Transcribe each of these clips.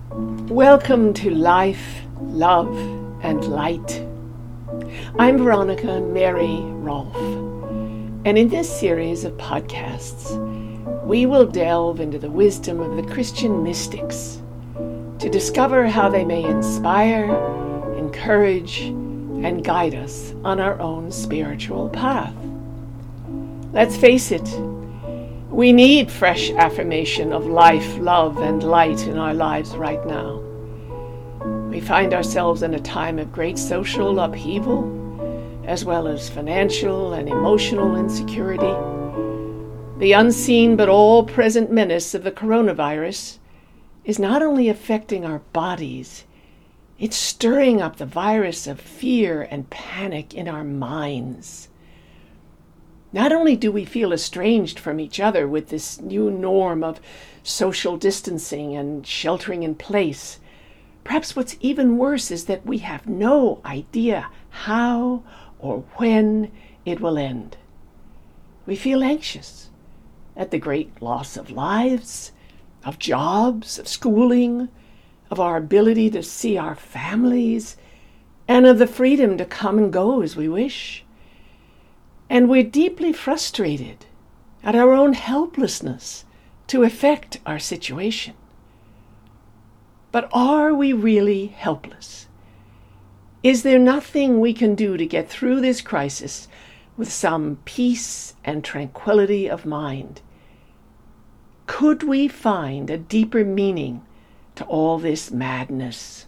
Welcome to Life, Love, and Light. I'm Veronica Mary Rolfe, and in this series of podcasts, we will delve into the wisdom of the Christian mystics to discover how they may inspire, encourage, and guide us on our own spiritual path. Let's face it, we need fresh affirmation of life, love, and light in our lives right now. We find ourselves in a time of great social upheaval, as well as financial and emotional insecurity. The unseen but all-present menace of the coronavirus is not only affecting our bodies, it's stirring up the virus of fear and panic in our minds. Not only do we feel estranged from each other with this new norm of social distancing and sheltering in place, perhaps what's even worse is that we have no idea how or when it will end. We feel anxious at the great loss of lives, of jobs, of schooling, of our ability to see our families, and of the freedom to come and go as we wish. And we're deeply frustrated at our own helplessness to affect our situation. But are we really helpless? Is there nothing we can do to get through this crisis with some peace and tranquility of mind? Could we find a deeper meaning to all this madness?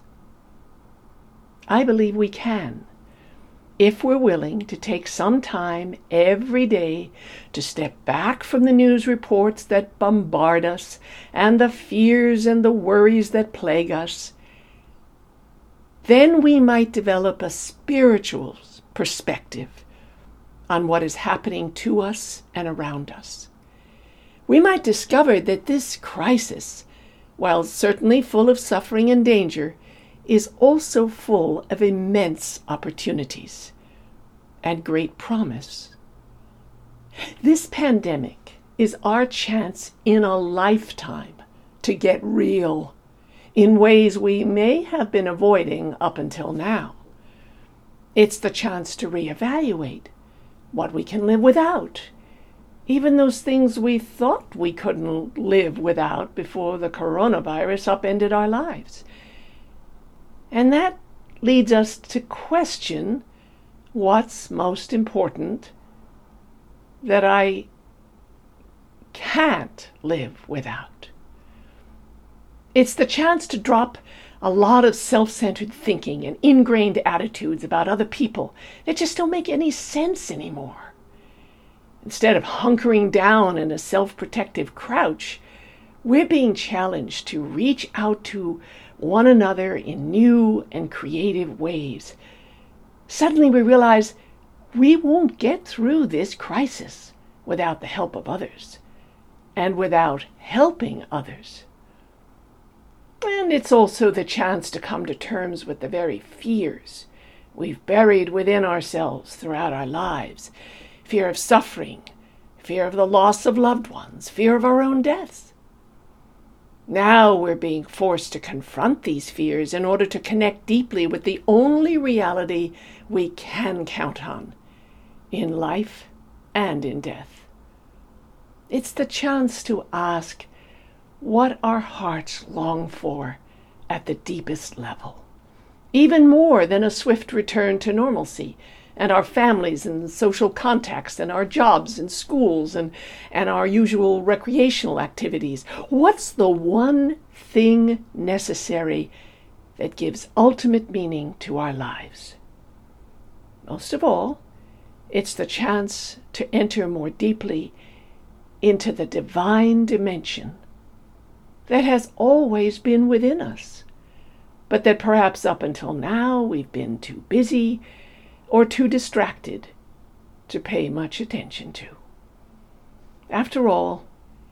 I believe we can, if we're willing to take some time every day to step back from the news reports that bombard us and the fears and the worries that plague us. Then we might develop a spiritual perspective on what is happening to us and around us. We might discover that this crisis, while certainly full of suffering and danger, is also full of immense opportunities and great promise. This pandemic is our chance in a lifetime to get real in ways we may have been avoiding up until now. It's the chance to reevaluate what we can live without, even those things we thought we couldn't live without before the coronavirus upended our lives. And that leads us to question what's most important that I can't live without. It's the chance to drop a lot of self-centered thinking and ingrained attitudes about other people that just don't make any sense anymore. Instead of hunkering down in a self-protective crouch, we're being challenged to reach out to one another in new and creative ways. Suddenly we realize we won't get through this crisis without the help of others and without helping others. And it's also the chance to come to terms with the very fears we've buried within ourselves throughout our lives. Fear of suffering, fear of the loss of loved ones, fear of our own deaths. Now we're being forced to confront these fears in order to connect deeply with the only reality we can count on in life and in death. It's the chance to ask what our hearts long for at the deepest level, even more than a swift return to normalcy and our families and social contacts and our jobs and schools and our usual recreational activities. What's the one thing necessary that gives ultimate meaning to our lives? Most of all, it's the chance to enter more deeply into the divine dimension that has always been within us, but that perhaps up until now we've been too busy or too distracted to pay much attention to. After all,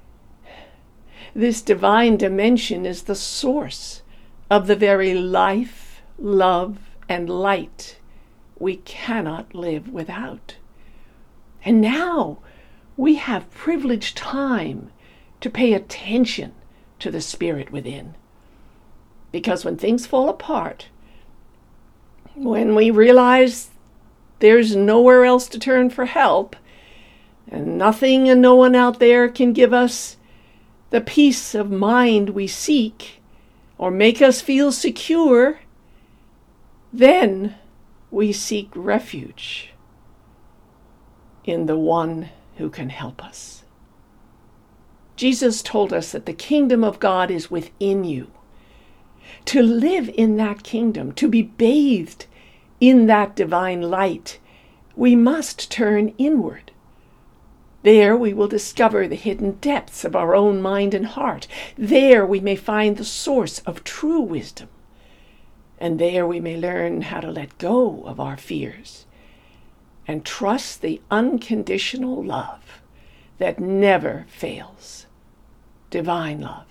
this divine dimension is the source of the very life, love, and light we cannot live without. And now we have privileged time to pay attention to the spirit within. Because when things fall apart, when we realize there's nowhere else to turn for help, and nothing and no one out there can give us the peace of mind we seek or make us feel secure, then we seek refuge in the one who can help us. Jesus told us that the kingdom of God is within you. To live in that kingdom, to be bathed in that divine light, we must turn inward. There we will discover the hidden depths of our own mind and heart. There we may find the source of true wisdom. And there we may learn how to let go of our fears and trust the unconditional love that never fails. Divine love.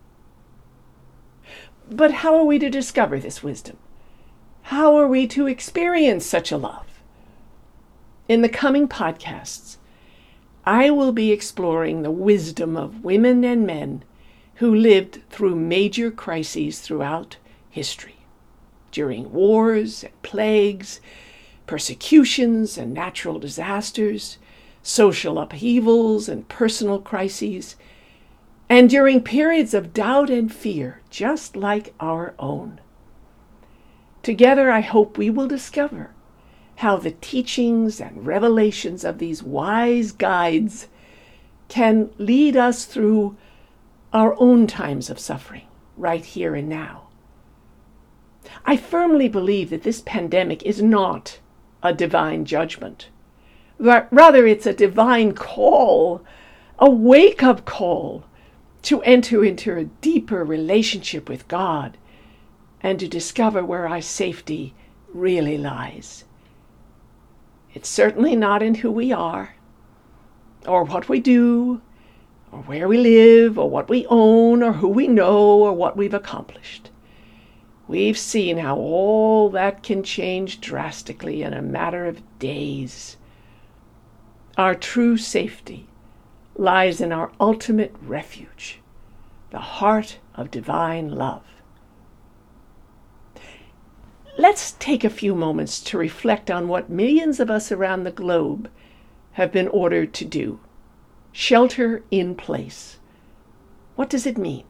But how are we to discover this wisdom? How are we to experience such a love? In the coming podcasts, I will be exploring the wisdom of women and men who lived through major crises throughout history, during wars and plagues, persecutions and natural disasters, social upheavals and personal crises, and during periods of doubt and fear, just like our own. Together, I hope we will discover how the teachings and revelations of these wise guides can lead us through our own times of suffering, right here and now. I firmly believe that this pandemic is not a divine judgment. Rather, it's a divine call, a wake-up call to enter into a deeper relationship with God and to discover where our safety really lies. It's certainly not in who we are, or what we do, or where we live, or what we own, or who we know, or what we've accomplished. We've seen how all that can change drastically in a matter of days. Our true safety lies in our ultimate refuge, the heart of divine love. Let's take a few moments to reflect on what millions of us around the globe have been ordered to do. Shelter in place. What does it mean?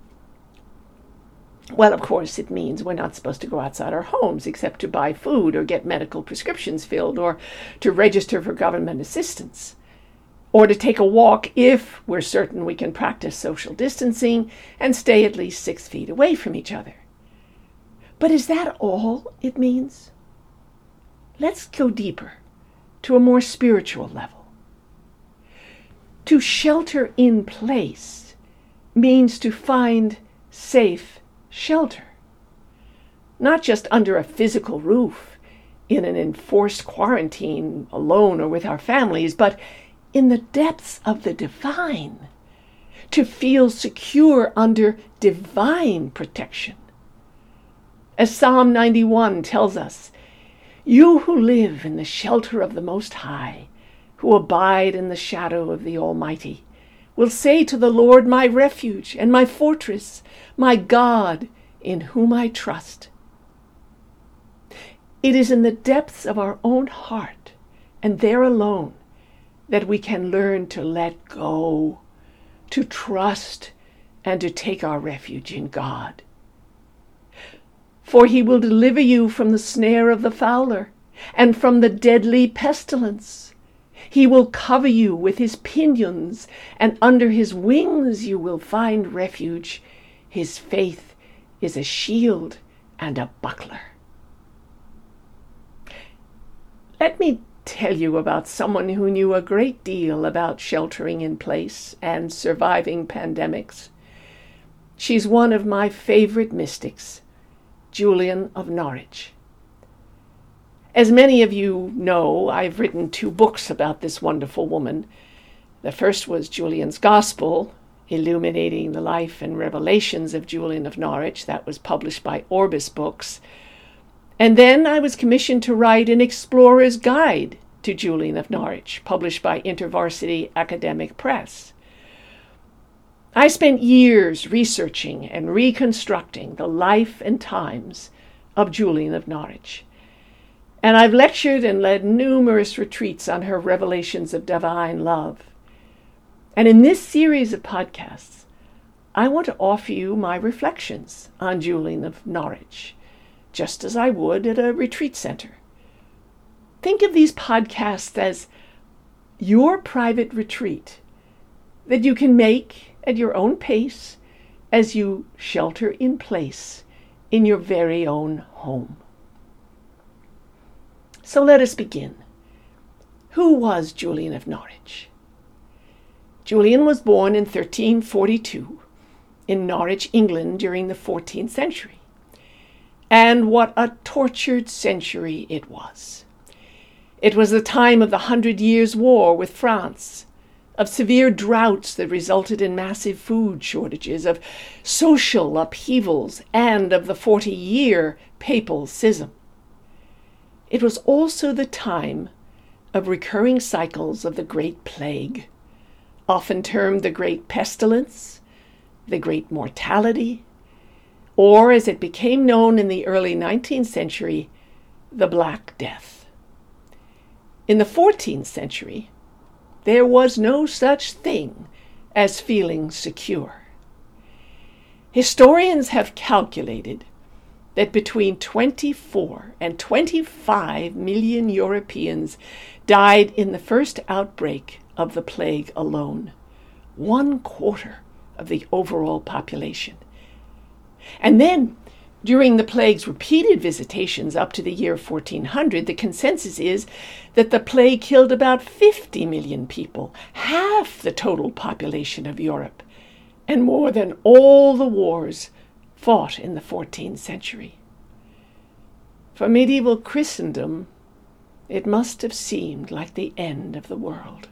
Well, of course, it means we're not supposed to go outside our homes except to buy food or get medical prescriptions filled or to register for government assistance, or to take a walk if we're certain we can practice social distancing and stay at least 6 feet away from each other. But is that all it means? Let's go deeper, to a more spiritual level. To shelter in place means to find safe shelter, not just under a physical roof, in an enforced quarantine alone or with our families, but in the depths of the divine, to feel secure under divine protection. As Psalm 91 tells us, "You who live in the shelter of the Most High, who abide in the shadow of the Almighty, will say to the Lord, my refuge and my fortress, my God, in whom I trust." It is in the depths of our own heart, and there alone, that we can learn to let go, to trust, and to take our refuge in God. For he will deliver you from the snare of the fowler and from the deadly pestilence. He will cover you with his pinions, and under his wings you will find refuge. His faith is a shield and a buckler. Let me tell you about someone who knew a great deal about sheltering in place and surviving pandemics. She's one of my favorite mystics, Julian of Norwich. As many of you know, I've written 2 books about this wonderful woman. The first was Julian's Gospel, illuminating the life and revelations of Julian of Norwich. That was published by Orbis Books. And then I was commissioned to write an explorer's guide to Julian of Norwich, published by InterVarsity Academic Press. I spent years researching and reconstructing the life and times of Julian of Norwich. And I've lectured and led numerous retreats on her revelations of divine love. And in this series of podcasts, I want to offer you my reflections on Julian of Norwich, just as I would at a retreat center. Think of these podcasts as your private retreat that you can make at your own pace as you shelter in place in your very own home. So let us begin. Who was Julian of Norwich? Julian was born in 1342 in Norwich, England during the 14th century. And what a tortured century it was. It was the time of the 100 Years' War with France, of severe droughts that resulted in massive food shortages, of social upheavals, and of the 40-year papal schism. It was also the time of recurring cycles of the Great Plague, often termed the Great Pestilence, the Great Mortality, or as it became known in the early 19th century, the Black Death. In the 14th century, there was no such thing as feeling secure. Historians have calculated that between 24 and 25 million Europeans died in the first outbreak of the plague alone, 1/4 of the overall population. And then, during the plague's repeated visitations up to the year 1400, the consensus is that the plague killed about 50 million people, half the total population of Europe, and more than all the wars fought in the 14th century. For medieval Christendom, it must have seemed like the end of the world.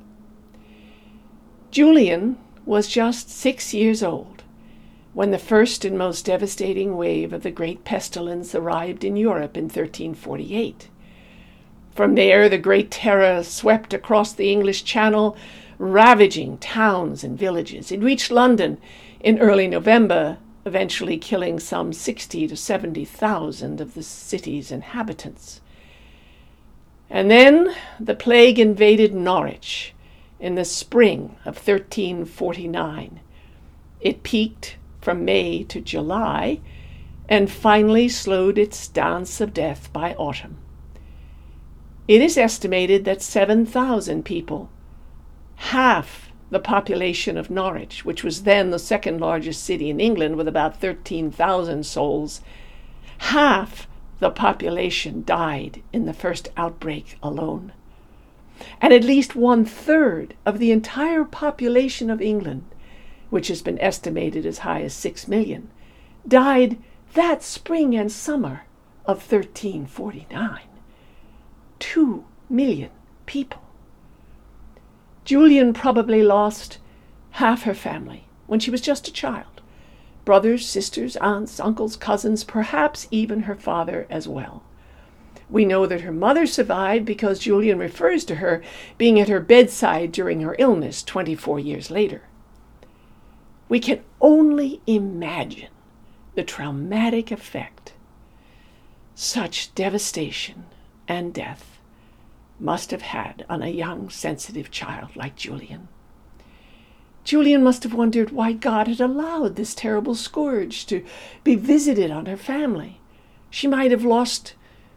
Julian was just 6 years old when the first and most devastating wave of the Great Pestilence arrived in Europe in 1348. From there, the Great Terror swept across the English Channel, ravaging towns and villages. It reached London in early November, eventually killing some 60,000 to 70,000 of the city's inhabitants. And then the plague invaded Norwich in the spring of 1349. It peaked from May to July and finally slowed its dance of death by autumn. It is estimated that 7,000 people, half the population of Norwich, which was then the second largest city in England with about 13,000 souls, half the population died in the first outbreak alone. And at least 1/3 of the entire population of England, which has been estimated as high as 6 million, died that spring and summer of 1349. 2 million people. Julian probably lost half her family when she was just a child. Brothers, sisters, aunts, uncles, cousins, perhaps even her father as well. We know that her mother survived because Julian refers to her being at her bedside during her illness 24 years later. We can only imagine the traumatic effect such devastation and death must have had on a young, sensitive child like Julian. Julian must have wondered why God had allowed this terrible scourge to be visited on her family. She might have lost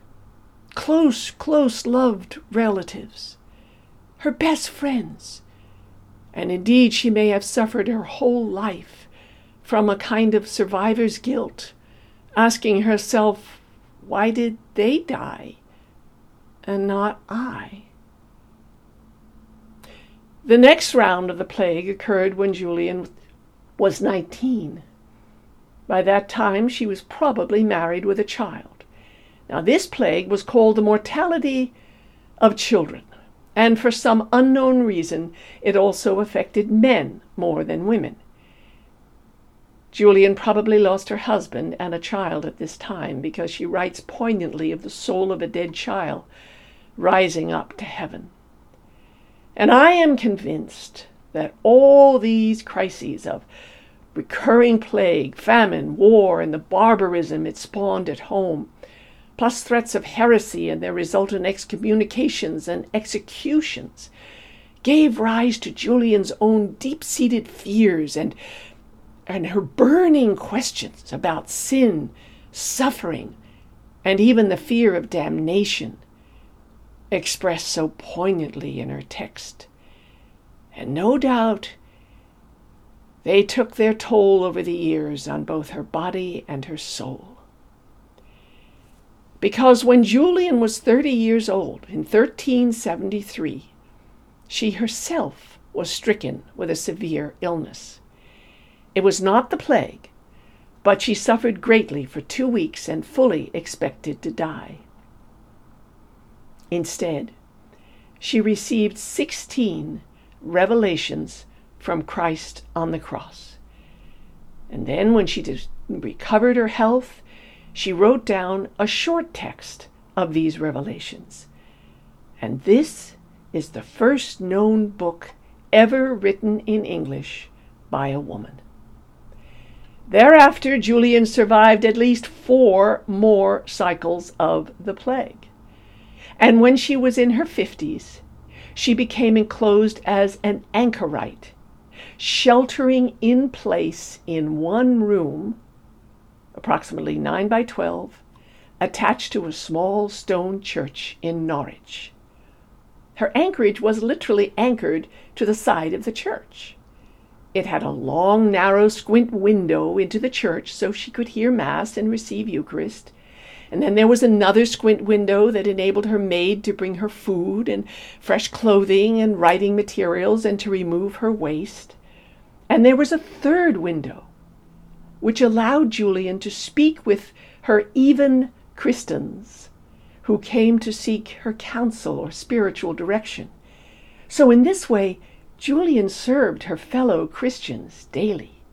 close loved relatives, her best friends, and indeed she may have suffered her whole life from a kind of survivor's guilt, asking herself, why did they die and not I? The next round of the plague occurred when Julian was 19. By that time, she was probably married with a child. Now, this plague was called the mortality of children, and for some unknown reason, it also affected men more than women. Julian probably lost her husband and a child at this time because she writes poignantly of the soul of a dead child rising up to heaven. And I am convinced that all these crises of recurring plague, famine, war, and the barbarism it spawned at home, plus threats of heresy and their resultant excommunications and executions, gave rise to Julian's own deep-seated fears and her burning questions about sin, suffering, and even the fear of damnation, expressed so poignantly in her text. And no doubt they took their toll over the years on both her body and her soul. Because when Julian was 30 years old, in 1373, she herself was stricken with a severe illness. It was not the plague, but she suffered greatly for 2 weeks and fully expected to die. Instead, she received 16 revelations from Christ on the cross. And then when she recovered her health, she wrote down a short text of these revelations. And this is the first known book ever written in English by a woman. Thereafter, Julian survived at least 4 more cycles of the plague. And when she was in her 50s, she became enclosed as an anchorite, sheltering in place in one room, approximately 9 by 12, attached to a small stone church in Norwich. Her anchorage was literally anchored to the side of the church. It had a long, narrow squint window into the church so she could hear Mass and receive Eucharist. And then there was another squint window that enabled her maid to bring her food and fresh clothing and writing materials and to remove her waste. And there was a third window, which allowed Julian to speak with her even Christians who came to seek her counsel or spiritual direction. So in this way, Julian served her fellow Christians daily.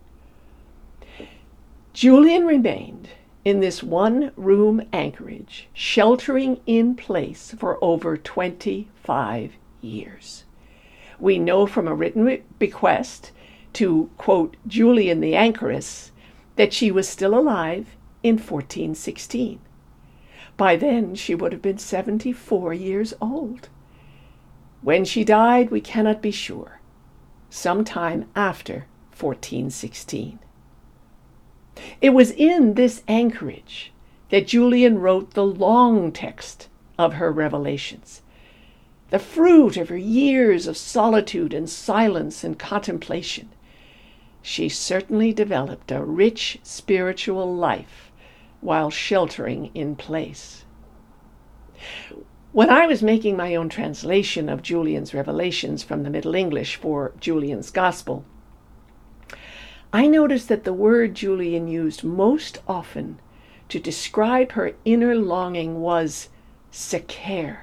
Julian remained in this one-room anchorage, sheltering in place for over 25 years. We know from a written bequest to, quote, Julian the Anchoress, that she was still alive in 1416. By then, she would have been 74 years old. When she died, we cannot be sure. Sometime after 1416. It was in this anchorage that Julian wrote the long text of her revelations, the fruit of her years of solitude and silence and contemplation. She certainly developed a rich spiritual life while sheltering in place. When I was making my own translation of Julian's revelations from the Middle English for Julian's Gospel, I noticed that the word Julian used most often to describe her inner longing was seker,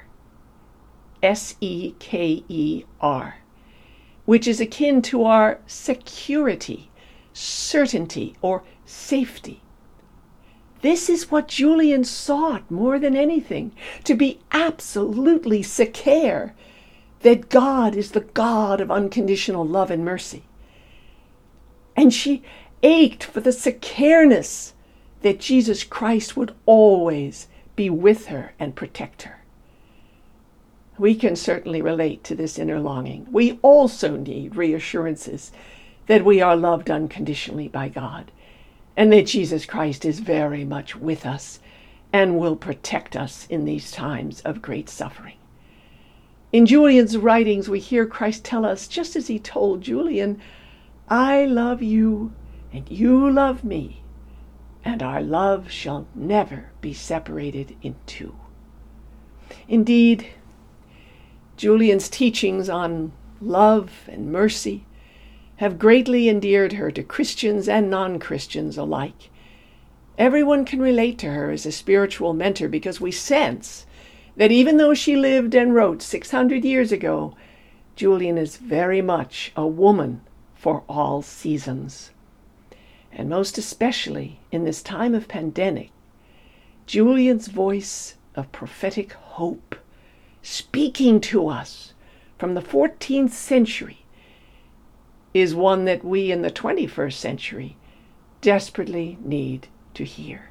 S-E-K-E-R, which is akin to our security, certainty, or safety. This is what Julian sought more than anything, to be absolutely secure that God is the God of unconditional love and mercy. And she ached for the secureness that Jesus Christ would always be with her and protect her. We can certainly relate to this inner longing. We also need reassurances that we are loved unconditionally by God, and that Jesus Christ is very much with us and will protect us in these times of great suffering. In Julian's writings, we hear Christ tell us, just as he told Julian, I love you and you love me, and our love shall never be separated in two. Indeed, Julian's teachings on love and mercy have greatly endeared her to Christians and non-Christians alike. Everyone can relate to her as a spiritual mentor because we sense that even though she lived and wrote 600 years ago, Julian is very much a woman for all seasons. And most especially in this time of pandemic, Julian's voice of prophetic hope, speaking to us from the 14th century, is one that we in the 21st century desperately need to hear.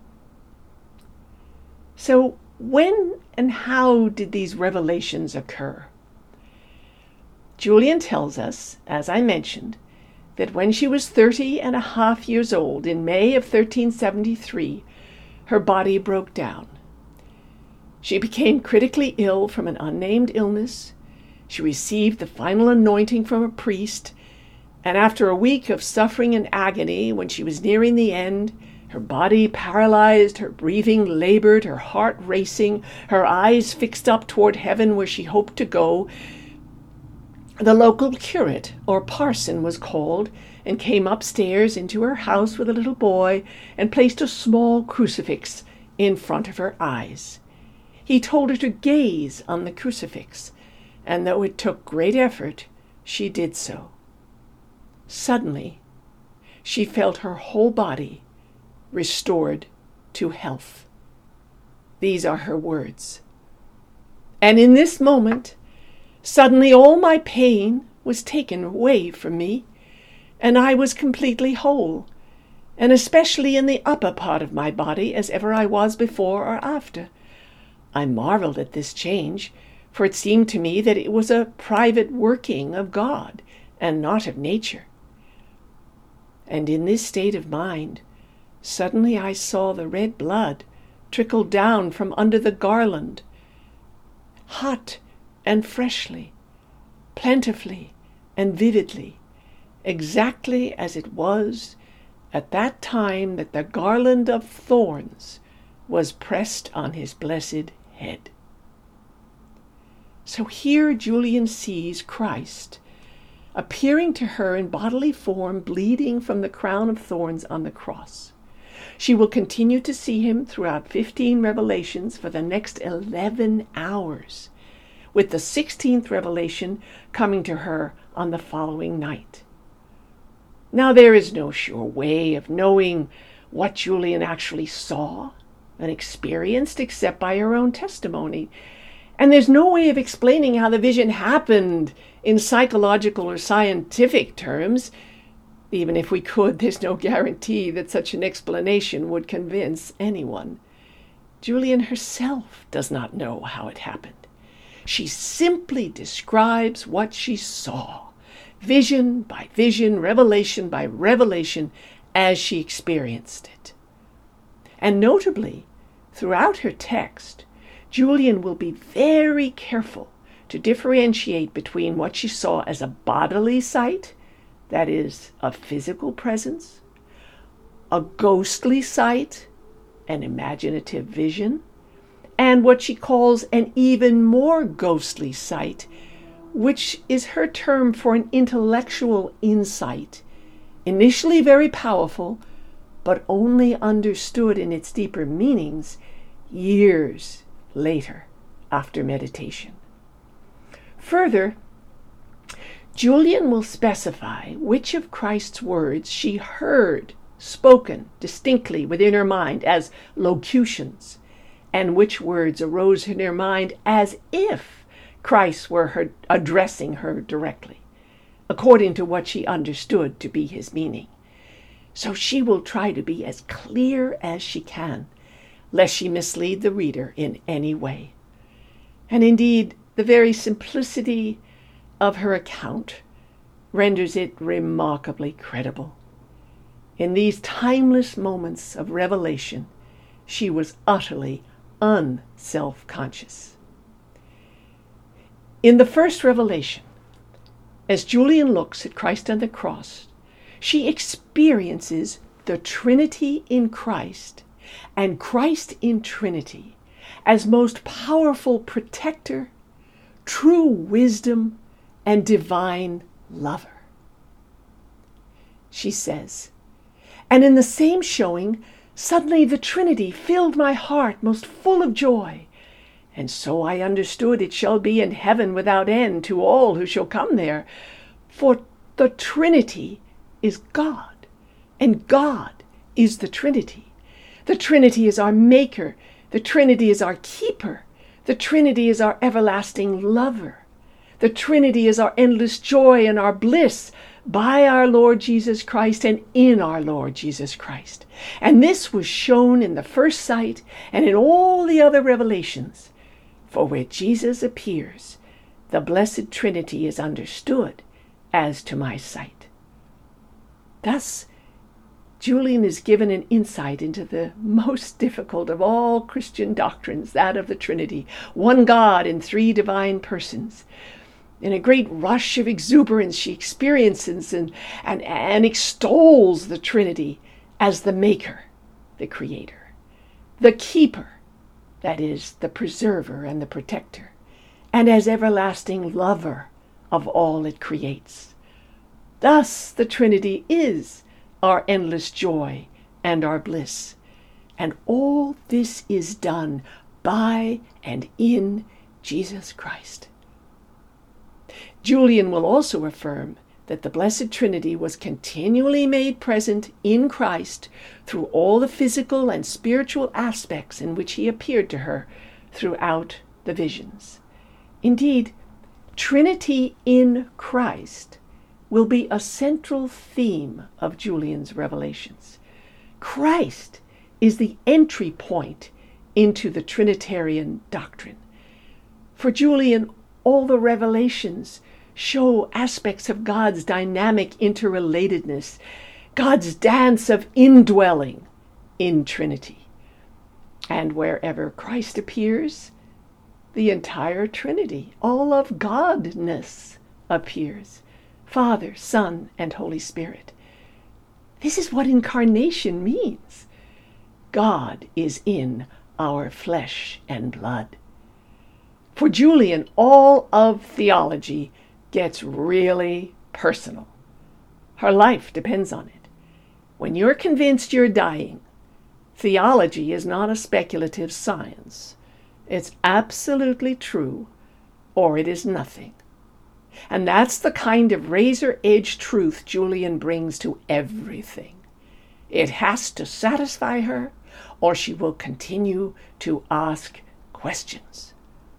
So when and how did these revelations occur? Julian tells us, as I mentioned, that when she was 30.5 years old in May of 1373, her body broke down. She became critically ill from an unnamed illness. She received the final anointing from a priest, and after a week of suffering and agony, when she was nearing the end, her body paralyzed, her breathing labored, her heart racing, her eyes fixed up toward heaven where she hoped to go, the local curate or parson was called and came upstairs into her house with a little boy and placed a small crucifix in front of her eyes. He told her to gaze on the crucifix, and though it took great effort, she did so. Suddenly, she felt her whole body restored to health. These are her words. And in this moment, suddenly all my pain was taken away from me, and I was completely whole, and especially in the upper part of my body as ever I was before or after. I marveled at this change, for it seemed to me that it was a private working of God and not of nature. And in this state of mind, suddenly I saw the red blood trickle down from under the garland, hot and freshly, plentifully and vividly, exactly as it was at that time that the garland of thorns was pressed on his blessed head. So here Julian sees Christ appearing to her in bodily form, bleeding from the crown of thorns on the cross. She will continue to see him throughout 15 revelations for the next 11 hours, with the 16th revelation coming to her on the following night. Now, there is no sure way of knowing what Julian actually saw and experienced except by her own testimony. And there's no way of explaining how the vision happened in psychological or scientific terms. Even if we could, there's no guarantee that such an explanation would convince anyone. Julian herself does not know how it happened. She simply describes what she saw, vision by vision, revelation by revelation, as she experienced it. And notably, throughout her text, Julian will be very careful to differentiate between what she saw as a bodily sight, that is, a physical presence, a ghostly sight, an imaginative vision, and what she calls an even more ghostly sight, which is her term for an intellectual insight, initially very powerful, but only understood in its deeper meanings years later after meditation. Further, Julian will specify which of Christ's words she heard spoken distinctly within her mind as locutions, and which words arose in her mind as if Christ were addressing her directly, according to what she understood to be his meaning. So she will try to be as clear as she can, lest she mislead the reader in any way. And indeed, the very simplicity of her account renders it remarkably credible. In these timeless moments of revelation, she was utterly unself-conscious. In the first revelation, as Julian looks at Christ on the cross, she experiences the Trinity in Christ and Christ in Trinity as most powerful protector, true wisdom, and divine lover. She says, and in the same showing, suddenly the Trinity filled my heart most full of joy, and so I understood it shall be in heaven without end to all who shall come there. For the Trinity is God, and God is the Trinity. The Trinity is our maker. The Trinity is our keeper. The Trinity is our everlasting lover. The Trinity is our endless joy and our bliss, by our Lord Jesus Christ and in our Lord Jesus Christ. And this was shown in the first sight and in all the other revelations. For where Jesus appears, the Blessed Trinity is understood as to my sight. Thus, Julian is given an insight into the most difficult of all Christian doctrines, that of the Trinity, one God in three divine persons. In a great rush of exuberance, she experiences and extols the Trinity as the Maker, the Creator, the Keeper, that is, the Preserver and the Protector, and as everlasting Lover of all it creates. Thus, the Trinity is our endless joy and our bliss. And all this is done by and in Jesus Christ. Julian will also affirm that the Blessed Trinity was continually made present in Christ through all the physical and spiritual aspects in which he appeared to her throughout the visions. Indeed, Trinity in Christ will be a central theme of Julian's revelations. Christ is the entry point into the Trinitarian doctrine. For Julian, all the revelations show aspects of God's dynamic interrelatedness, God's dance of indwelling in Trinity. And wherever Christ appears, the entire Trinity, all of Godness, appears. Father, Son, and Holy Spirit. This is what incarnation means. God is in our flesh and blood. For Julian, all of theology gets really personal. Her life depends on it. When you're convinced you're dying, theology is not a speculative science. It's absolutely true, or it is nothing. And that's the kind of razor-edged truth Julian brings to everything. It has to satisfy her, or she will continue to ask questions.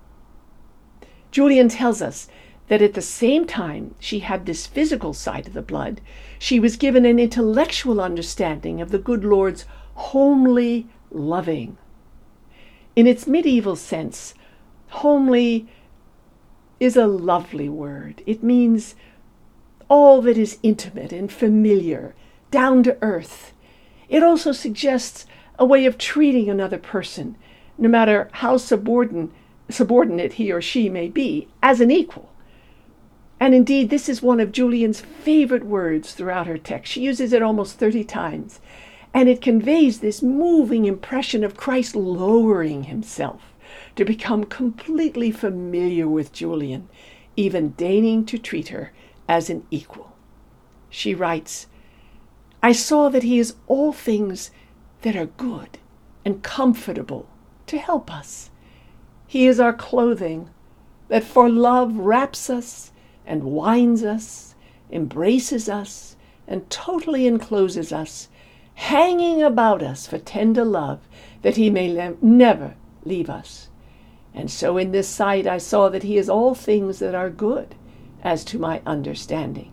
Julian tells us that at the same time she had this physical side of the blood, she was given an intellectual understanding of the good Lord's homely loving. In its medieval sense, homely is a lovely word. It means all that is intimate and familiar, down to earth. It also suggests a way of treating another person, no matter how subordinate he or she may be, as an equal. And indeed, this is one of Julian's favorite words throughout her text. She uses it almost 30 times. And it conveys this moving impression of Christ lowering himself to become completely familiar with Julian, even deigning to treat her as an equal. She writes, I saw that he is all things that are good and comfortable to help us. He is our clothing that for love wraps us and winds us, embraces us, and totally encloses us, hanging about us for tender love, that he may never leave us. And so in this sight I saw that he is all things that are good, as to my understanding.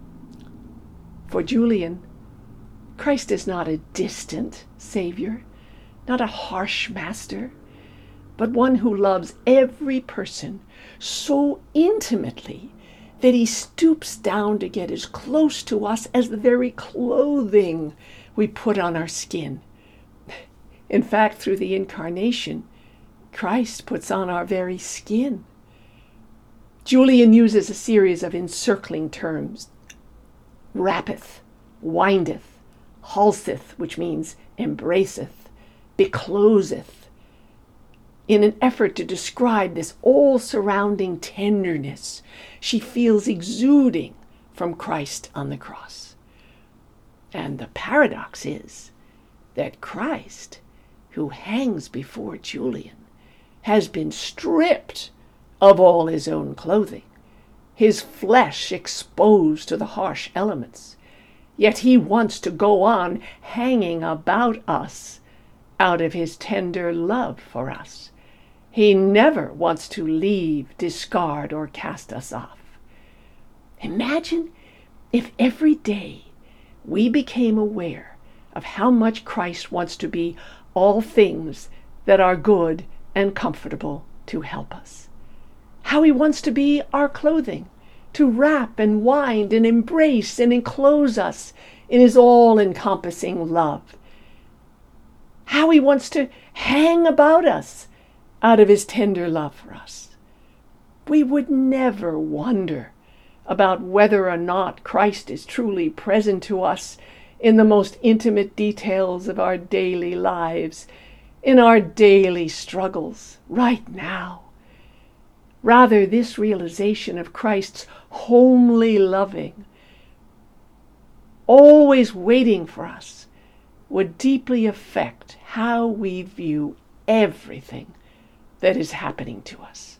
For Julian, Christ is not a distant Savior, not a harsh master, but one who loves every person so intimately that he stoops down to get as close to us as the very clothing we put on our skin. In fact, through the incarnation, Christ puts on our very skin. Julian uses a series of encircling terms: wrappeth, windeth, halseth, which means embraceth, becloseth, in an effort to describe this all-surrounding tenderness she feels exuding from Christ on the cross. And the paradox is that Christ, who hangs before Julian, has been stripped of all his own clothing, his flesh exposed to the harsh elements. Yet he wants to go on hanging about us out of his tender love for us. He never wants to leave, discard, or cast us off. Imagine If every day we became aware of how much Christ wants to be all things that are good and comfortable to help us, how he wants to be our clothing, to wrap and wind and embrace and enclose us in his all-encompassing love, how he wants to hang about us out of his tender love for us, we would never wonder about whether or not Christ is truly present to us in the most intimate details of our daily lives, in our daily struggles right now. Rather, this realization of Christ's homely loving, always waiting for us, would deeply affect how we view everything that is happening to us.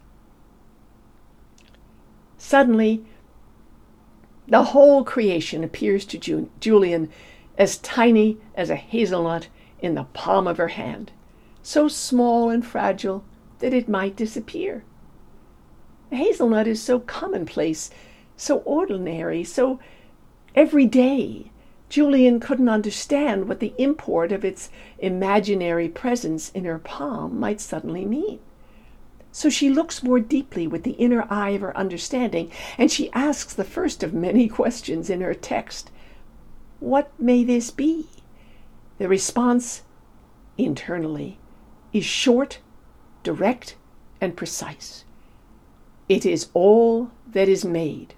Suddenly, the whole creation appears to Julian as tiny as a hazelnut in the palm of her hand, so small and fragile that it might disappear. A hazelnut is so commonplace, so ordinary, so everyday. Julian couldn't understand what the import of its imaginary presence in her palm might suddenly mean. So she looks more deeply with the inner eye of her understanding, and she asks the first of many questions in her text. What may this be? The response, internally, is short, direct, and precise. It is all that is made.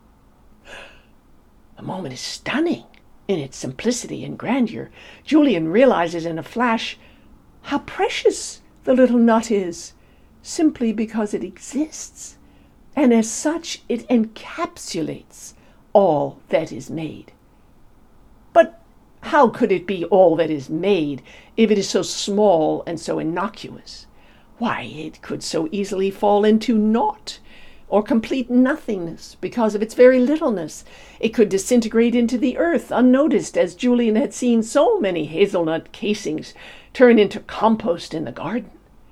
The moment is stunning in its simplicity and grandeur. Julian realizes in a flash how precious the little nut is, simply because it exists, and as such it encapsulates all that is made. But how could it be all that is made if it is so small and so innocuous? Why, it could so easily fall into naught or complete nothingness because of its very littleness. It could disintegrate into the earth unnoticed, as Julian had seen so many hazelnut casings turn into compost in the garden.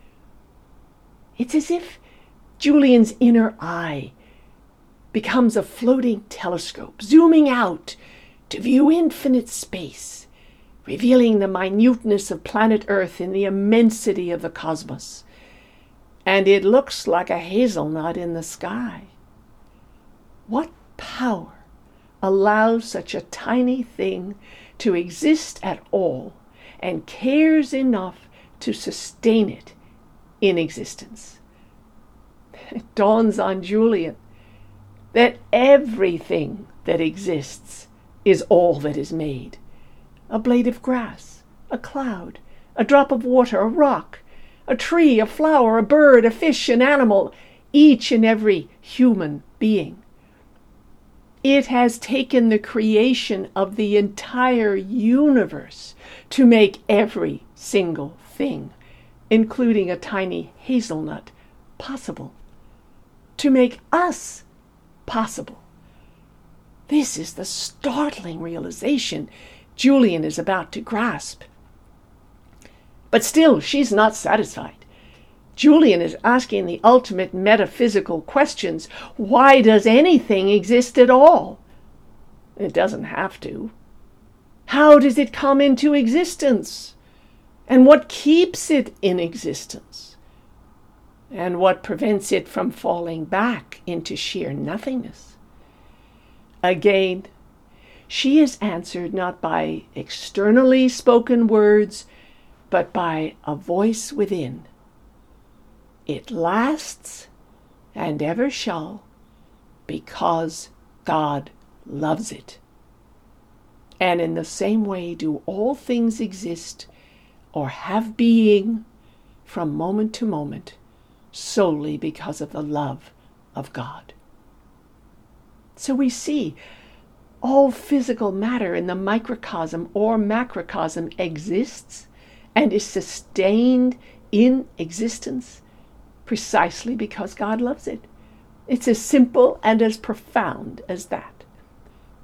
It's as if Julian's inner eye becomes a floating telescope, zooming out to view infinite space, revealing the minuteness of planet Earth in the immensity of the cosmos. And it looks like a hazelnut in the sky. What power allows such a tiny thing to exist at all and cares enough to sustain it in existence? It dawns on Julian that everything that exists is all that is made. A blade of grass, a cloud, a drop of water, a rock, a tree, a flower, a bird, a fish, an animal, each and every human being. It has taken the creation of the entire universe to make every single thing, including a tiny hazelnut, possible. To make us possible. This is the startling realization Julian is about to grasp. But still, she's not satisfied. Julian is asking the ultimate metaphysical questions. Why does anything exist at all? It doesn't have to. How does it come into existence? And what keeps it in existence? And what prevents it from falling back into sheer nothingness? Again, she is answered not by externally spoken words, but by a voice within. It lasts and ever shall, because God loves it. And in the same way do all things exist or have being from moment to moment, solely because of the love of God. So we see all physical matter in the microcosm or macrocosm exists and is sustained in existence precisely because God loves it. It's as simple and as profound as that.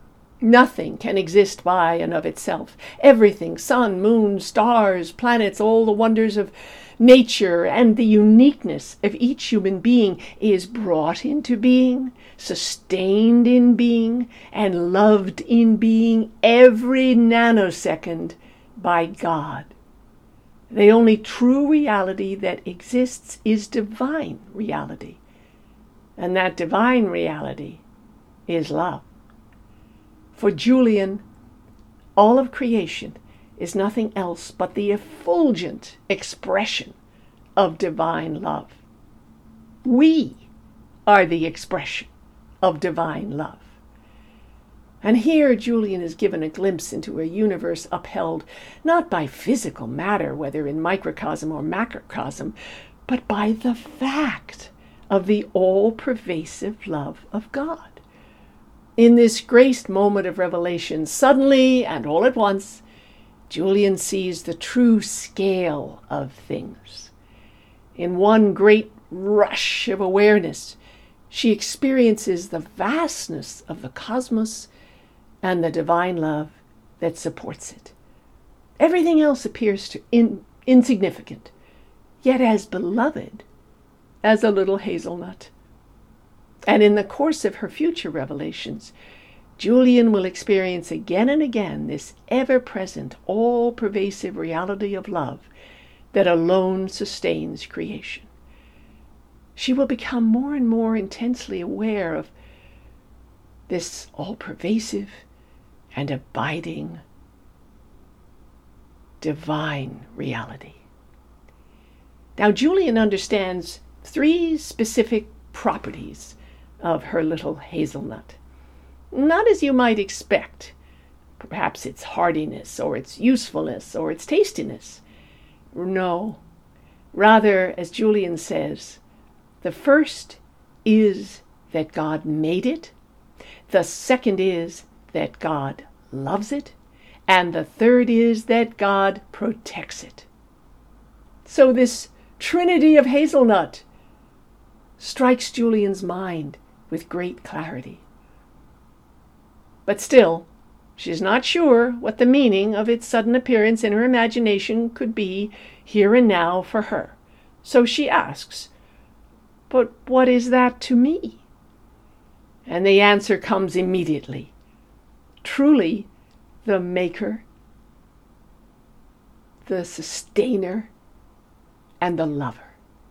Nothing can exist by and of itself. Everything, sun, moon, stars, planets, all the wonders of nature and the uniqueness of each human being is brought into being, sustained in being, and loved in being every nanosecond by God. The only true reality that exists is divine reality. And that divine reality is love. For Julian, all of creation is nothing else but the effulgent expression of divine love. We are the expression of divine love. And here Julian is given a glimpse into a universe upheld not by physical matter, whether in microcosm or macrocosm, but by the fact of the all-pervasive love of God. In this graced moment of revelation, suddenly and all at once, Julian sees the true scale of things. In one great rush of awareness, she experiences the vastness of the cosmos and the divine love that supports it. Everything else appears to insignificant, yet as beloved as a little hazelnut. And in the course of her future revelations, Julian will experience again and again this ever-present, all-pervasive reality of love that alone sustains creation. She will become more and more intensely aware of this all-pervasive and abiding divine reality. Now, Julian understands 3 specific properties of her little hazelnut. Not as you might expect, perhaps its hardiness or its usefulness or its tastiness. No, rather, as Julian says, the first is that God made it, the second is that God loves it, and the third is that God protects it. So this trinity of hazelnut strikes Julian's mind with great clarity. But still, she's not sure what the meaning of its sudden appearance in her imagination could be here and now for her. So she asks, "But what is that to me?" And the answer comes immediately. Truly, the maker, the sustainer, and the lover.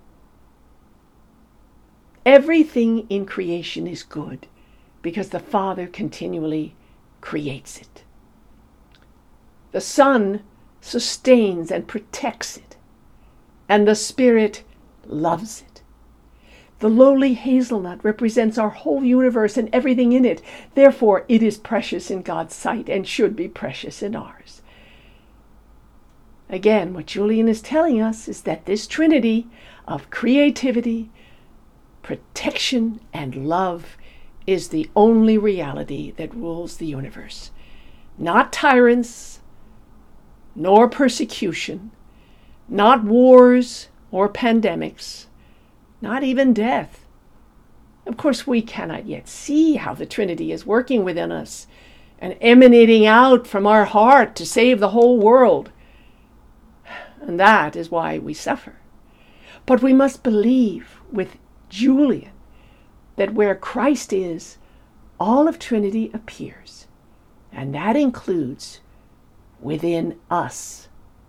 Everything in creation is good because the Father continually creates it. The Son sustains and protects it, and the Spirit loves it. The lowly hazelnut represents our whole universe and everything in it. Therefore, it is precious in God's sight and should be precious in ours. Again, what Julian is telling us is that this trinity of creativity, protection, and love is the only reality that rules the universe. Not tyrants, nor persecution, not wars or pandemics, not even death. Of course, we cannot yet see how the Trinity is working within us and emanating out from our heart to save the whole world. And that is why we suffer. But we must believe with Julian that where Christ is, all of Trinity appears. And that includes within us.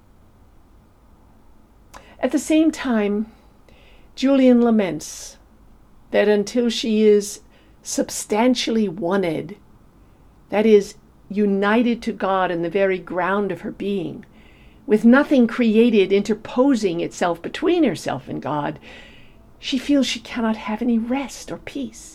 At the same time, Julian laments that until she is substantially one-ed, that is, united to God in the very ground of her being, with nothing created interposing itself between herself and God, she feels she cannot have any rest or peace.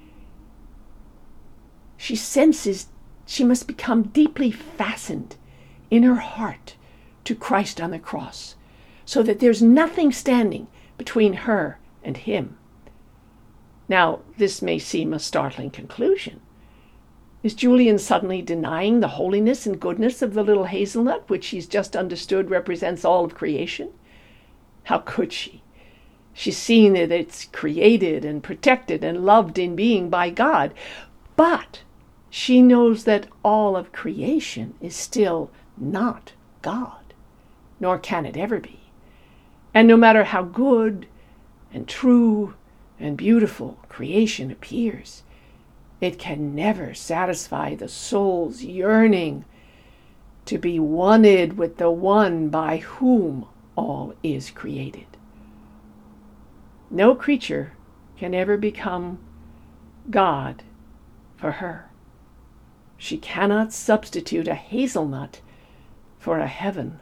She senses she must become deeply fastened in her heart to Christ on the cross, so that there's nothing standing between her and him. Now, this may seem a startling conclusion. Is Julian suddenly denying the holiness and goodness of the little hazelnut, which she's just understood represents all of creation? How could she? She's seen that it's created and protected and loved in being by God. But She knows that all of creation is still not God, nor can it ever be. And no matter how good and true and beautiful creation appears, it can never satisfy the soul's yearning to be oned with the one by whom all is created. No creature can ever become God for her. She cannot substitute a hazelnut for a heaven.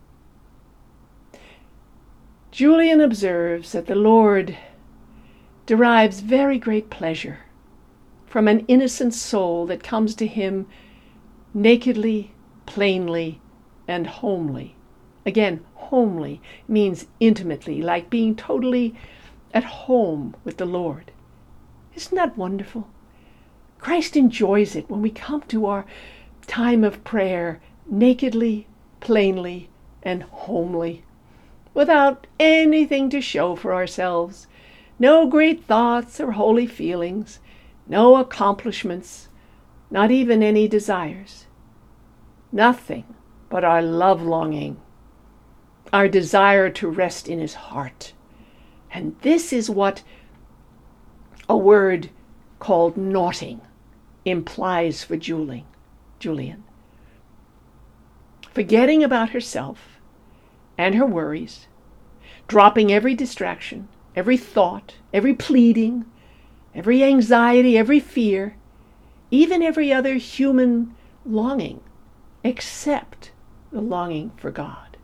Julian observes that the Lord derives very great pleasure from an innocent soul that comes to him nakedly, plainly, and homely. Again, homely means intimately, like being totally at home with the Lord. Isn't that wonderful? Christ enjoys it when we come to our time of prayer nakedly, plainly, and homely, without anything to show for ourselves, no great thoughts or holy feelings, no accomplishments, not even any desires. Nothing but our love longing, our desire to rest in his heart. And this is what a word called naughting implies for Julian. Forgetting about herself and her worries, dropping every distraction, every thought, every pleading, every anxiety, every fear, even every other human longing, except the longing for God.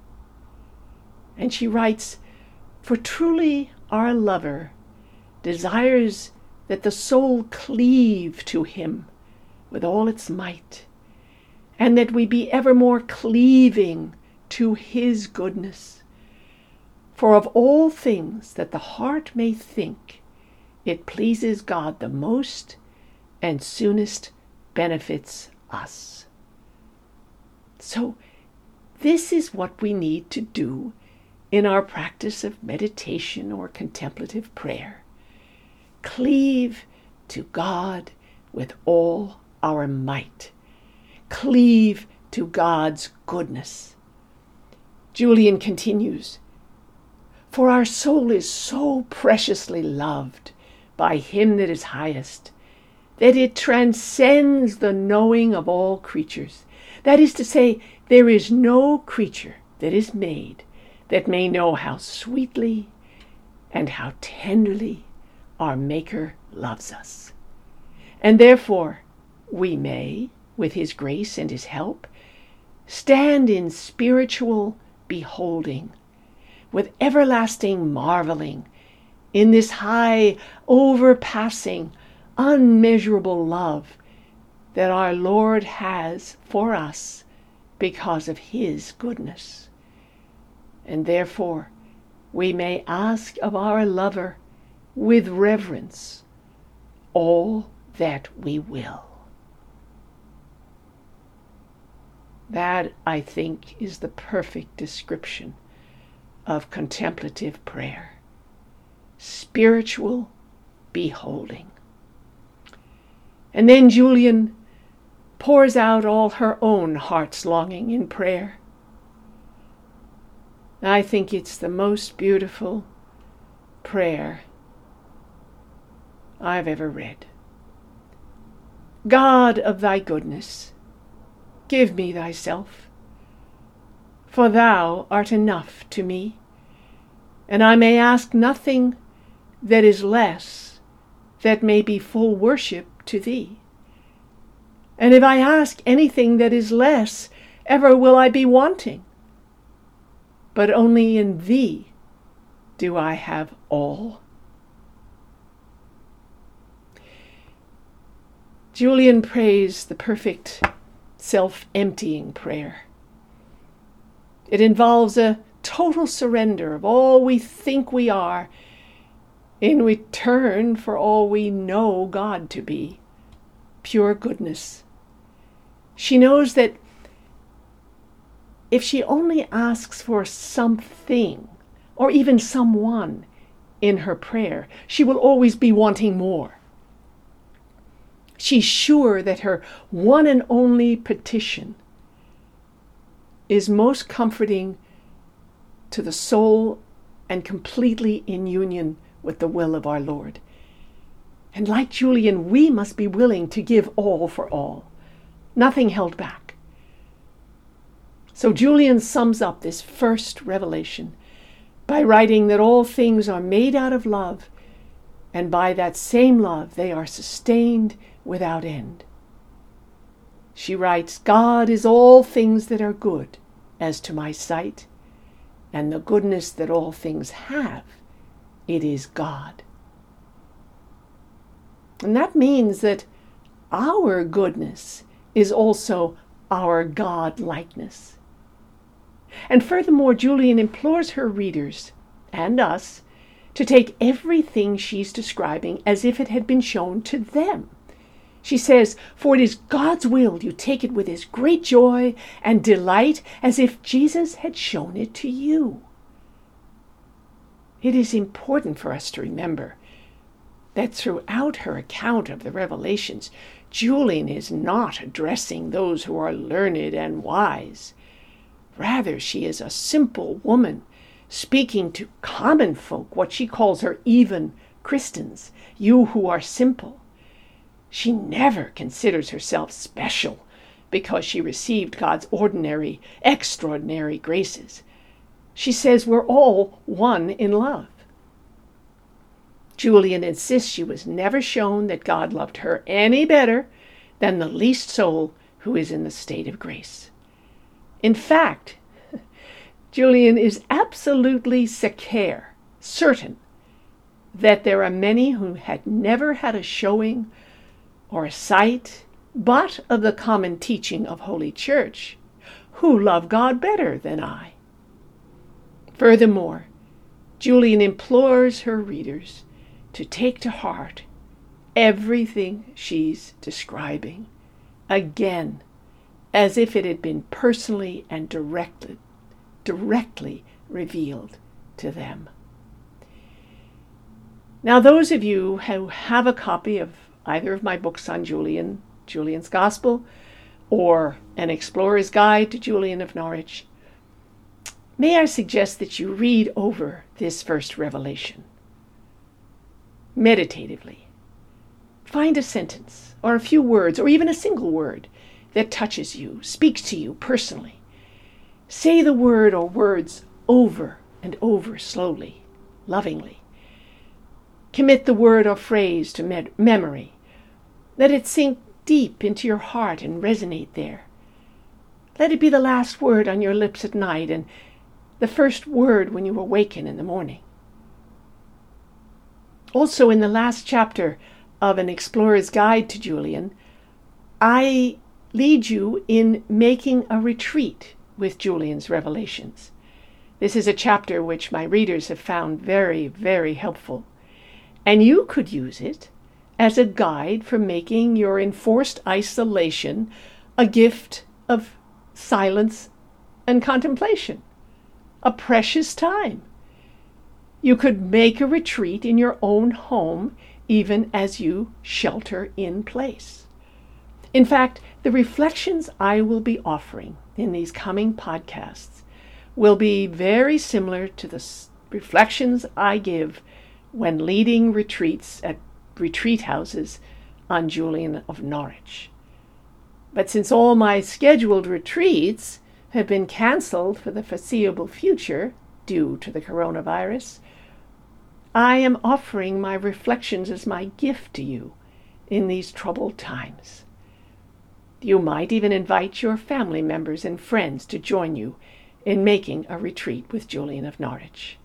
And she writes, "For truly our lover desires that the soul cleave to him with all its might, and that we be evermore cleaving to his goodness. For of all things that the heart may think, it pleases God the most and soonest benefits us." So this is what we need to do in our practice of meditation or contemplative prayer. Cleave to God with all our might. Cleave to God's goodness. Julian continues, "For our soul is so preciously loved by him that is highest, that it transcends the knowing of all creatures." That is to say, there is no creature that is made that may know how sweetly and how tenderly our Maker loves us. And therefore, we may, with his grace and his help, stand in spiritual beholding, with everlasting marveling, in this high, overpassing, unmeasurable love that our Lord has for us because of his goodness. And therefore, we may ask of our lover with reverence all that we will. That, I think, is the perfect description of contemplative prayer. Spiritual beholding. And then Julian pours out all her own heart's longing in prayer. I think it's the most beautiful prayer I've ever read. "God of thy goodness, give me thyself, for thou art enough to me, and I may ask nothing that is less, that may be full worship to thee. And if I ask anything that is less, ever will I be wanting. But only in thee do I have all." Julian prays the perfect self-emptying prayer. It involves a total surrender of all we think we are in return for all we know God to be, pure goodness. She knows that if she only asks for something, or even someone, in her prayer, she will always be wanting more. She's sure that her one and only petition is most comforting to the soul and completely in union with the will of our Lord. And like Julian, we must be willing to give all for all, nothing held back. So Julian sums up this first revelation by writing that all things are made out of love, and by that same love they are sustained without end. She writes, God is all things that are good, as to my sight, and the goodness that all things have, it is God. And that means that our goodness is also our God-likeness. And furthermore, Julian implores her readers, and us, to take everything she's describing as if it had been shown to them. She says, for it is God's will you take it with as great joy and delight as if Jesus had shown it to you. It is important for us to remember that throughout her account of the revelations, Julian is not addressing those who are learned and wise. Rather, she is a simple woman speaking to common folk, what she calls her even Christians, you who are simple. She never considers herself special because she received God's ordinary, extraordinary graces. She says we're all one in love. Julian insists she was never shown that God loved her any better than the least soul who is in the state of grace. In fact, Julian is absolutely certain that there are many who had never had a showing or a sight, but of the common teaching of Holy Church, who love God better than I. Furthermore, Julian implores her readers to take to heart everything she's describing, again, as if it had been personally and directly revealed to them. Now, those of you who have a copy of either of my books on Julian's Gospel, or An Explorer's Guide to Julian of Norwich, may I suggest that you read over this first revelation meditatively. Find a sentence or a few words or even a single word that touches you, speaks to you personally. Say the word or words over and over slowly, lovingly. Commit the word or phrase to memory. Let it sink deep into your heart and resonate there. Let it be the last word on your lips at night and the first word when you awaken in the morning. Also, in the last chapter of An Explorer's Guide to Julian, I lead you in making a retreat with Julian's revelations. This is a chapter which my readers have found very, very helpful, and you could use it as a guide for making your enforced isolation a gift of silence and contemplation, a precious time. You could make a retreat in your own home even as you shelter in place. In fact, the reflections I will be offering in these coming podcasts will be very similar to the reflections I give when leading retreats at retreat houses on Julian of Norwich. But since all my scheduled retreats have been canceled for the foreseeable future due to the coronavirus, I am offering my reflections as my gift to you in these troubled times. You might even invite your family members and friends to join you in making a retreat with Julian of Norwich.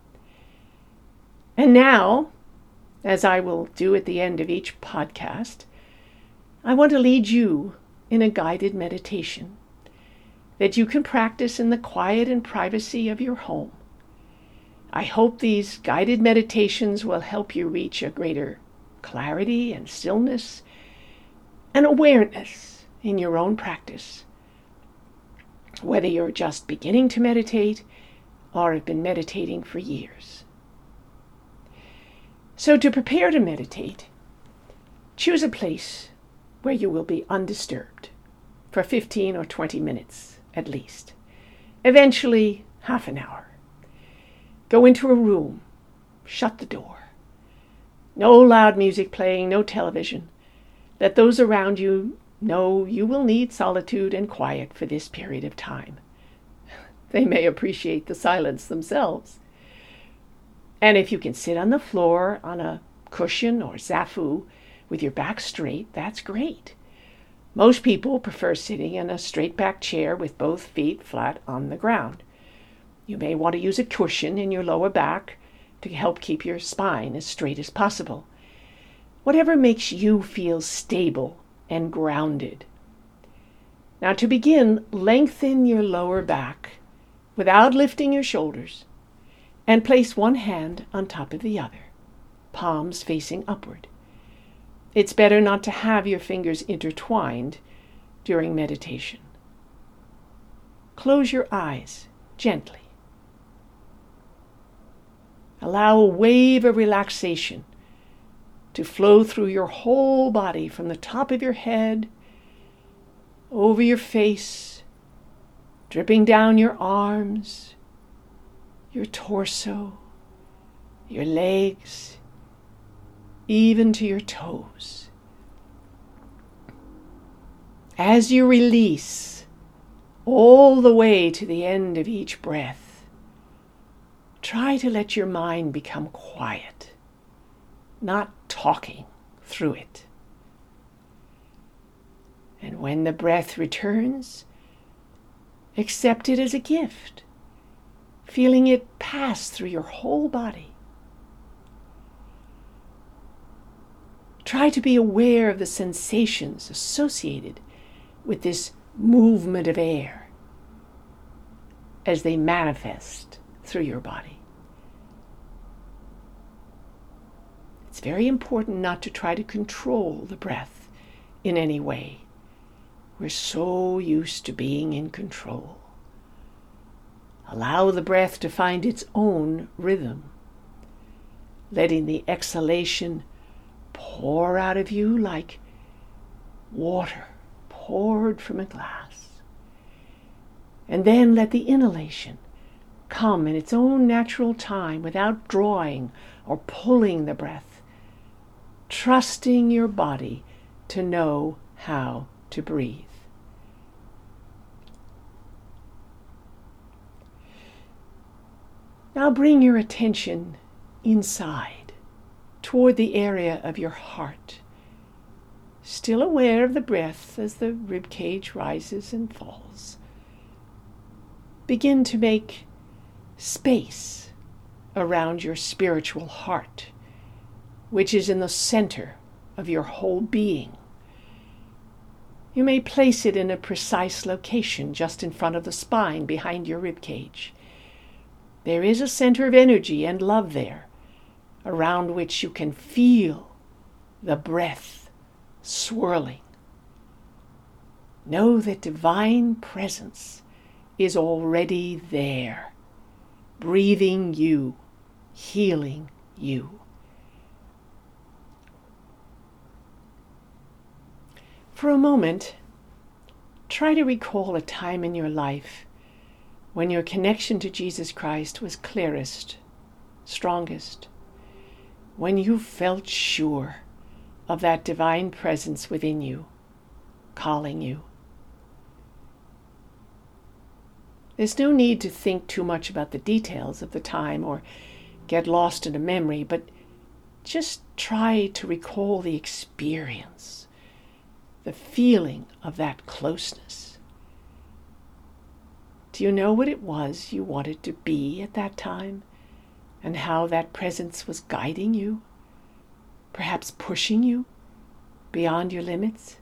And now, as I will do at the end of each podcast, I want to lead you in a guided meditation that you can practice in the quiet and privacy of your home. I hope these guided meditations will help you reach a greater clarity and stillness and awareness in your own practice, whether you're just beginning to meditate or have been meditating for years. So to prepare to meditate, choose a place where you will be undisturbed for 15 or 20 minutes at least. Eventually, half an hour. Go into a room, shut the door. No loud music playing, no television. Let those around you know you will need solitude and quiet for this period of time. They may appreciate the silence themselves. And if you can sit on the floor on a cushion or zafu with your back straight, that's great. Most people prefer sitting in a straight-back chair with both feet flat on the ground. You may want to use a cushion in your lower back to help keep your spine as straight as possible. Whatever makes you feel stable and grounded. Now to begin, lengthen your lower back without lifting your shoulders and place one hand on top of the other, palms facing upward. It's better not to have your fingers intertwined during meditation. Close your eyes gently. Allow a wave of relaxation to flow through your whole body from the top of your head, over your face, dripping down your arms, your torso, your legs, even to your toes. As you release all the way to the end of each breath, try to let your mind become quiet, not talking through it. And when the breath returns, accept it as a gift, feeling it pass through your whole body. Try to be aware of the sensations associated with this movement of air as they manifest through your body. It's very important not to try to control the breath in any way. We're so used to being in control. Allow the breath to find its own rhythm, letting the exhalation pour out of you like water poured from a glass. And then let the inhalation come in its own natural time without drawing or pulling the breath, trusting your body to know how to breathe. Now bring your attention inside, toward the area of your heart, still aware of the breath as the rib cage rises and falls. Begin to make space around your spiritual heart, which is in the center of your whole being. You may place it in a precise location just in front of the spine behind your rib cage. There is a center of energy and love there, around which you can feel the breath swirling. Know that divine presence is already there, breathing you, healing you. For a moment, try to recall a time in your life when your connection to Jesus Christ was clearest, strongest, when you felt sure of that divine presence within you, calling you. There's no need to think too much about the details of the time or get lost in a memory, but just try to recall the experience, the feeling of that closeness. Do you know what it was you wanted to be at that time, and how that presence was guiding you, perhaps pushing you beyond your limits?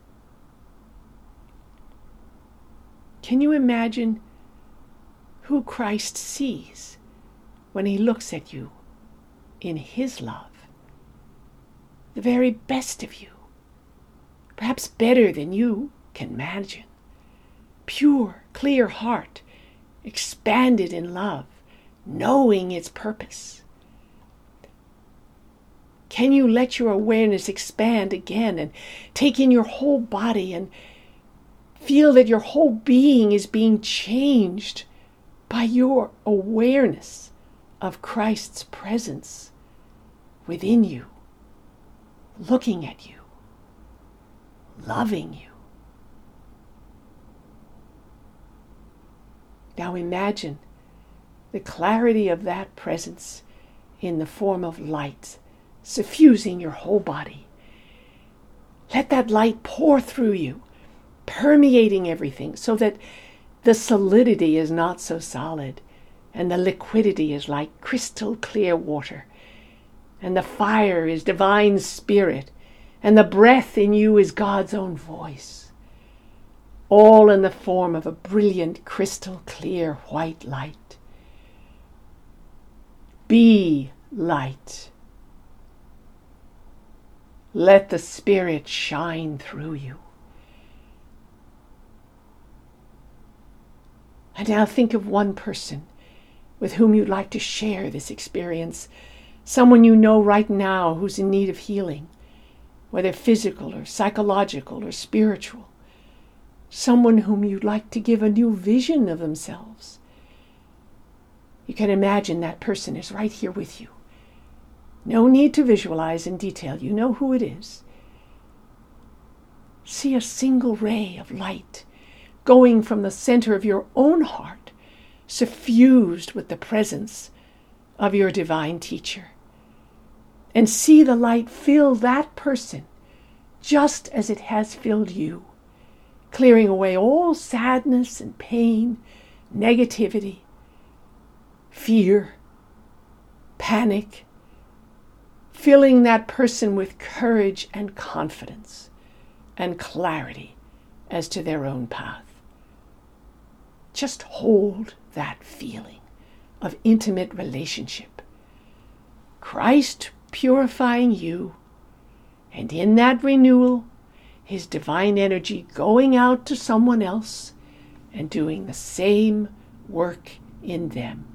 Can you imagine who Christ sees when he looks at you in his love? The very best of you, perhaps better than you can imagine. Pure, clear heart, expanded in love, knowing its purpose. Can you let your awareness expand again and take in your whole body and feel that your whole being is being changed by your awareness of Christ's presence within you, looking at you, loving you? Now imagine the clarity of that presence in the form of light, suffusing your whole body. Let that light pour through you, permeating everything so that the solidity is not so solid and the liquidity is like crystal clear water, and the fire is divine spirit, and the breath in you is God's own voice, all in the form of a brilliant crystal clear white light. Be light. Let the Spirit shine through you. And now think of one person with whom you'd like to share this experience, someone you know right now who's in need of healing, whether physical or psychological or spiritual, someone whom you'd like to give a new vision of themselves. You can imagine that person is right here with you. No need to visualize in detail. You know who it is. See a single ray of light going from the center of your own heart, suffused with the presence of your divine teacher. And see the light fill that person just as it has filled you, clearing away all sadness and pain, negativity, fear, panic, filling that person with courage and confidence and clarity as to their own path. Just hold that feeling of intimate relationship. Christ purifying you, and in that renewal, his divine energy going out to someone else and doing the same work in them.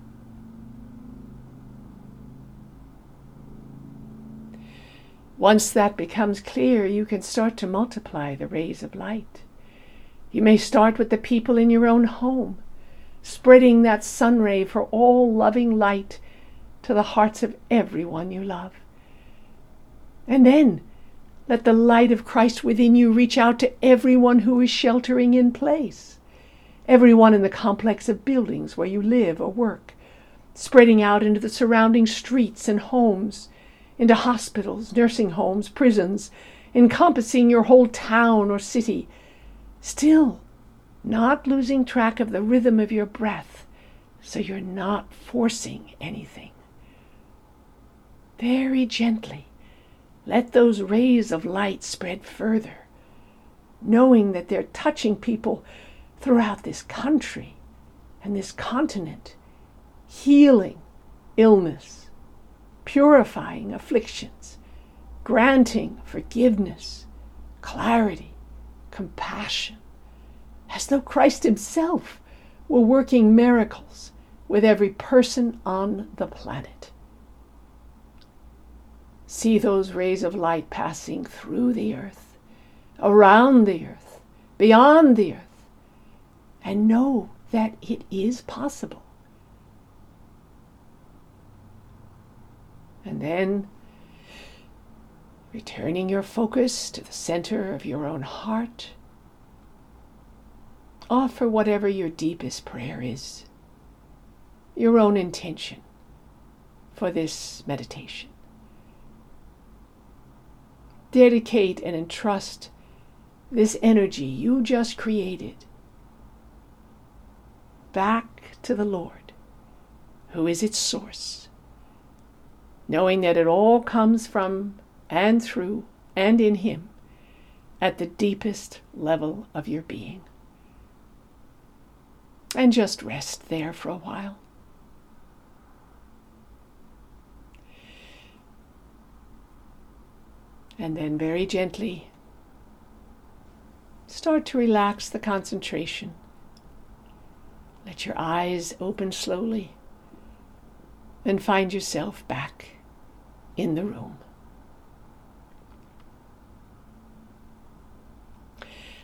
Once that becomes clear, you can start to multiply the rays of light. You may start with the people in your own home, spreading that sun ray for all loving light to the hearts of everyone you love. And then let the light of Christ within you reach out to everyone who is sheltering in place, everyone in the complex of buildings where you live or work, spreading out into the surrounding streets and homes, into hospitals, nursing homes, prisons, encompassing your whole town or city, still not losing track of the rhythm of your breath, so you're not forcing anything. Very gently, let those rays of light spread further, knowing that they're touching people throughout this country and this continent, healing illness, purifying afflictions, granting forgiveness, clarity, compassion, as though Christ himself were working miracles with every person on the planet. See those rays of light passing through the earth, around the earth, beyond the earth, and know that it is possible. And then, returning your focus to the center of your own heart, offer whatever your deepest prayer is, your own intention for this meditation. Dedicate and entrust this energy you just created back to the Lord, who is its source, knowing that it all comes from and through and in him at the deepest level of your being. And just rest there for a while. And then very gently start to relax the concentration. Let your eyes open slowly and find yourself back in the room.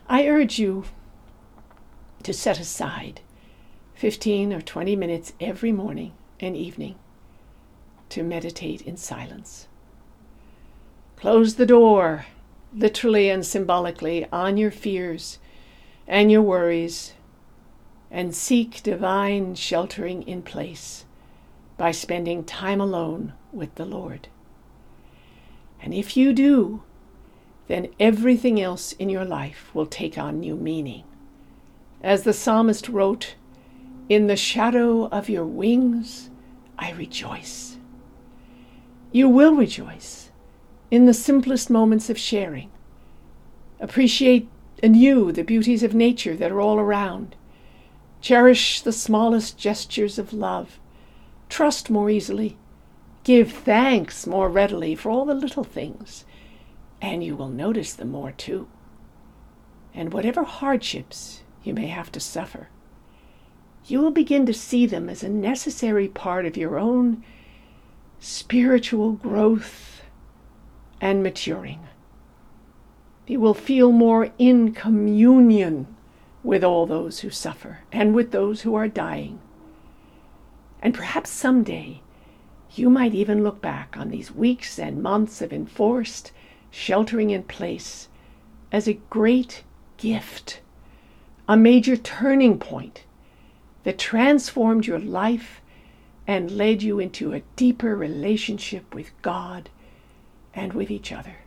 I urge you to set aside 15 or 20 minutes every morning and evening to meditate in silence. Close the door, literally and symbolically, on your fears and your worries, and seek divine sheltering in place by spending time alone with the Lord. And if you do, then everything else in your life will take on new meaning. As the psalmist wrote, "In the shadow of your wings, I rejoice." You will rejoice in the simplest moments of sharing. Appreciate anew the beauties of nature that are all around. Cherish the smallest gestures of love. Trust more easily. Give thanks more readily for all the little things, and you will notice them more too. And whatever hardships you may have to suffer, you will begin to see them as a necessary part of your own spiritual growth and maturing. You will feel more in communion with all those who suffer and with those who are dying. And perhaps someday you might even look back on these weeks and months of enforced sheltering in place as a great gift, a major turning point that transformed your life and led you into a deeper relationship with God and with each other.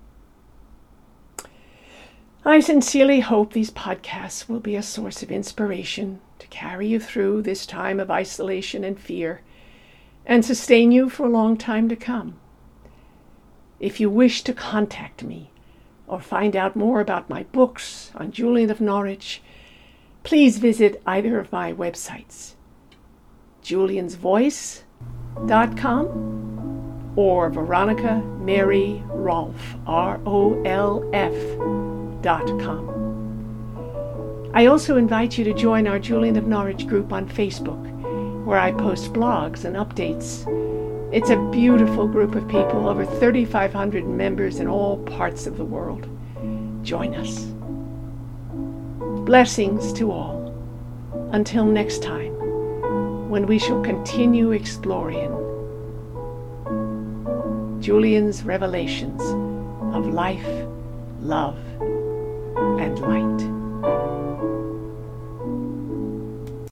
I sincerely hope these podcasts will be a source of inspiration to carry you through this time of isolation and fear and sustain you for a long time to come. If you wish to contact me or find out more about my books on Julian of Norwich, please visit either of my websites, juliansvoice.com or Veronica Mary Rolfe, ROLF.com. I also invite you to join our Julian of Norwich group on Facebook, where I post blogs and updates. It's a beautiful group of people, over 3,500 members in all parts of the world. Join us. Blessings to all. Until next time, when we shall continue exploring Julian's revelations of life, love, and light.